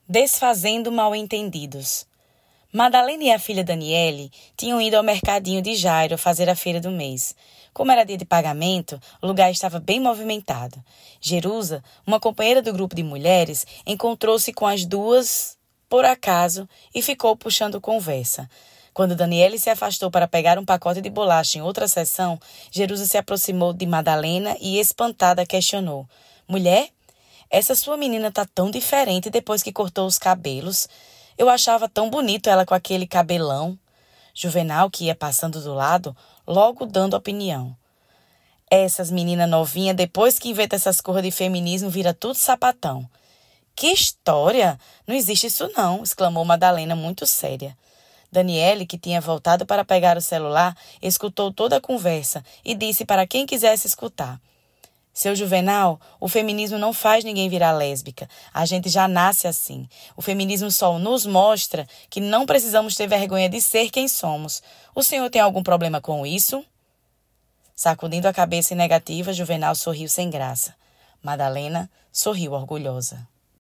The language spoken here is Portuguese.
Desfazendo mal-entendidos. Madalena e a filha Daniele tinham ido ao mercadinho de Jairo fazer a feira do mês. Como era dia de pagamento, o lugar estava bem movimentado. Jerusa, uma companheira do grupo de mulheres, encontrou-se com as duas por acaso e ficou puxando conversa. Quando Daniele se afastou para pegar um pacote de bolacha em outra seção, Jerusa se aproximou de Madalena e, espantada, questionou: "Mulher, essa sua menina tá tão diferente depois que cortou os cabelos. Eu achava tão bonito ela com aquele cabelão." Juvenal, que ia passando do lado, logo dando opinião: "Essas meninas novinhas, depois que inventa essas coisas de feminismo, vira tudo sapatão." "Que história! Não existe isso não!" exclamou Madalena, muito séria. Daniele, que tinha voltado para pegar o celular, escutou toda a conversa e disse para quem quisesse escutar: "Seu Juvenal, o feminismo não faz ninguém virar lésbica. A gente já nasce assim. O feminismo só nos mostra que não precisamos ter vergonha de ser quem somos. O senhor tem algum problema com isso?" Sacudindo a cabeça em negativa, Juvenal sorriu sem graça. Madalena sorriu orgulhosa.